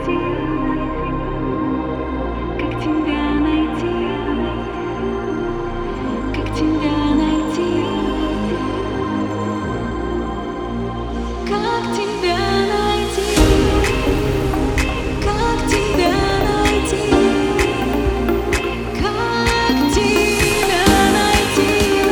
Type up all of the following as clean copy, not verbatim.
Как тебя найти? Как тебя найти? Как тебя найти? Как тебя найти? Как тебя найти?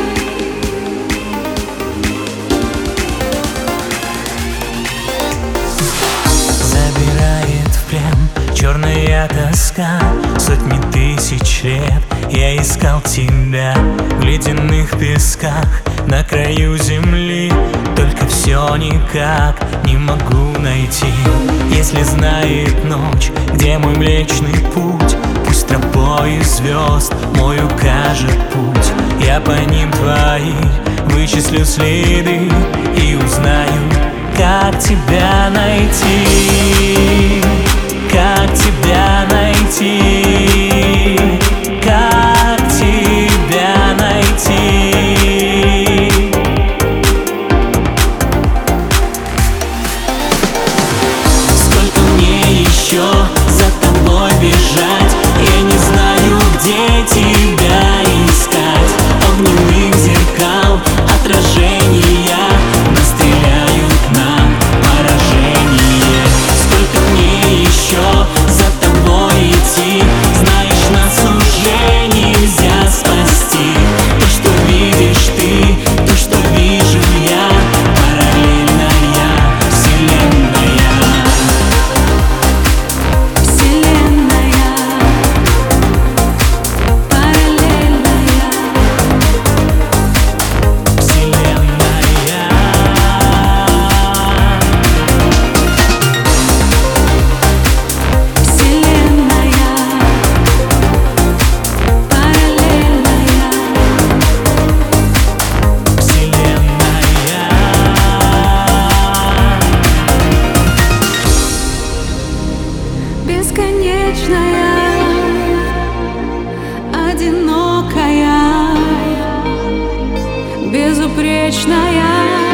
Забирает в плен черная тоска. Сотни тысяч лет я искал тебя в ледяных песках на краю земли. Только все никак не могу найти. Если знает ночь, где мой Млечный Путь, пусть тропой звезд мой укажет путь. Я по ним твои вычислю следы и узнаю, как тебя найти. Как тебя найти? Как тебя найти? Сколько мне еще за тобой бежать? Я не знаю, где тебя искать. Огненных зеркал отражения настреляют нам поражение. Сколько мне еще за тобой идти? Знаешь, нас уже нельзя спасти. То, что видишь ты, то, что вижу я, параллельная вселенная. Вселенная, параллельная. Вселенная. Вселенная, параллельная. Бесконечная, одинокая, безупречная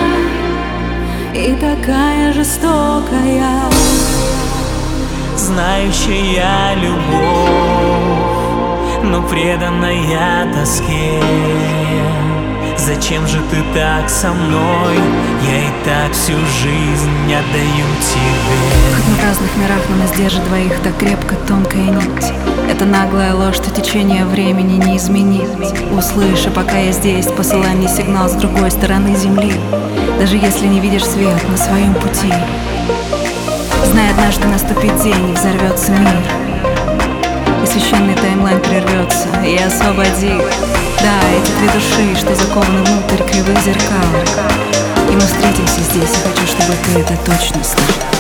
и такая жестокая. Знающая любовь, но преданная тоске. Зачем же ты так со мной? Я и так всю жизнь отдаю тебе. Хоть мы в разных мирах, но нас держит двоих так крепко тонкая нить. Это наглая ложь, что течение времени не изменить. Услыши, пока я здесь, посылай мне сигнал с другой стороны земли. Даже если не видишь свет на своем пути, знай, однажды наступит день и взорвется мир, и священный таймлайн прервется, и освободи. Да, эти две души, что закованы внутрь кривых зеркал. И мы встретимся здесь, и хочу, чтобы ты это точно знал.